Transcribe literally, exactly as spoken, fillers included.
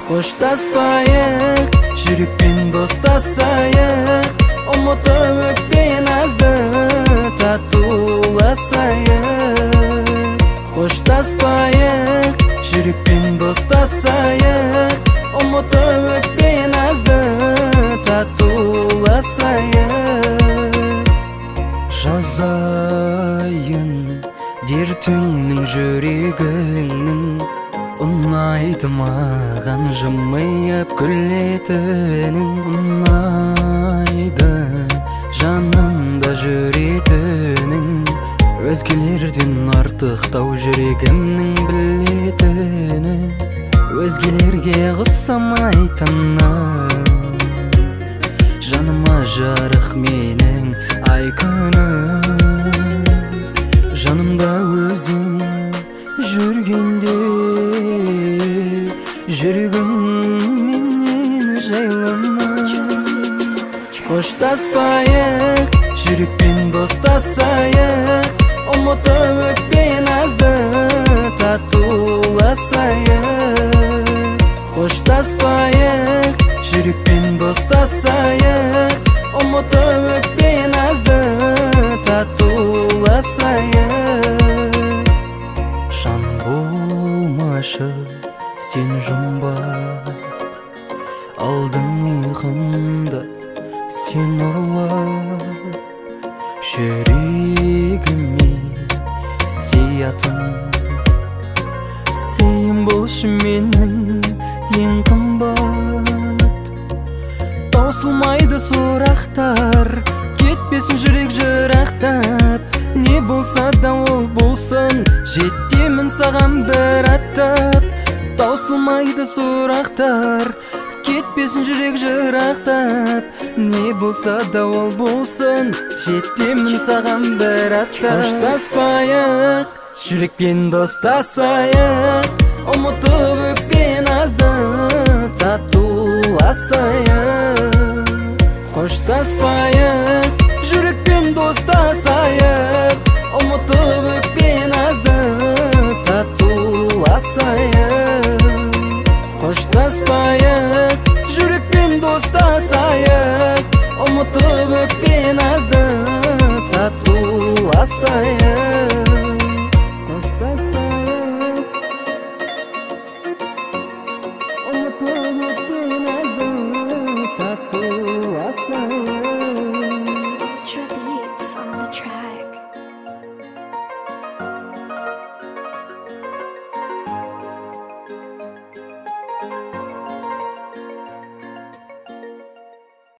Koştaspayık, жүрекпен достасайық, ұмытып өтпей назды татуласайық. Koştaspayık, жүрекпен достасайық, ұмытып өтпей назды татуласайық. Жазайын дертіңнің жүрегіңнің, ұнайды маған жымиып күлетінің, ұнайды жанымда жүретінің, өзгелерден артықтау жүрегімнің білетіні, өзгелерге қысамайтыны, жаныма жарық менің ай күнім, жанымда өзің жүргенде жүрегім менен жайлама. Koştaspayık, жүрекпен достасайық, ұмытып өтпей назды татуласайық. Koştaspayık, жүрекпен достасайық, ұмытып өтпей назды татуласайық. Жан болмашы сен жұмбақ, алдың ұйқымда сен ұрлап, жүрегіме сиятын, сен болшы менің ең қымбат. Таусылмайды сұрақтар, кетпесін жүрек жырақтап, не болса да ол болсын, жетемін саған бір аттап. Таусылмайды сұрақтар, кетпесін жүрек жырақтап, не болса да ол болсын, жетемін саған бір аттап. Koştaspayık, жүрекпен достасайық, ұмытып өкпей назды татуласайық. Koştaspayık, жүрекпен достасайық, ұмытып өкпей назды татуласайық. Koştaspayık, жүрекпен достасайық, ұмытып өкпей назды татуласайық. Koştaspayık, ұмытып өкпей назды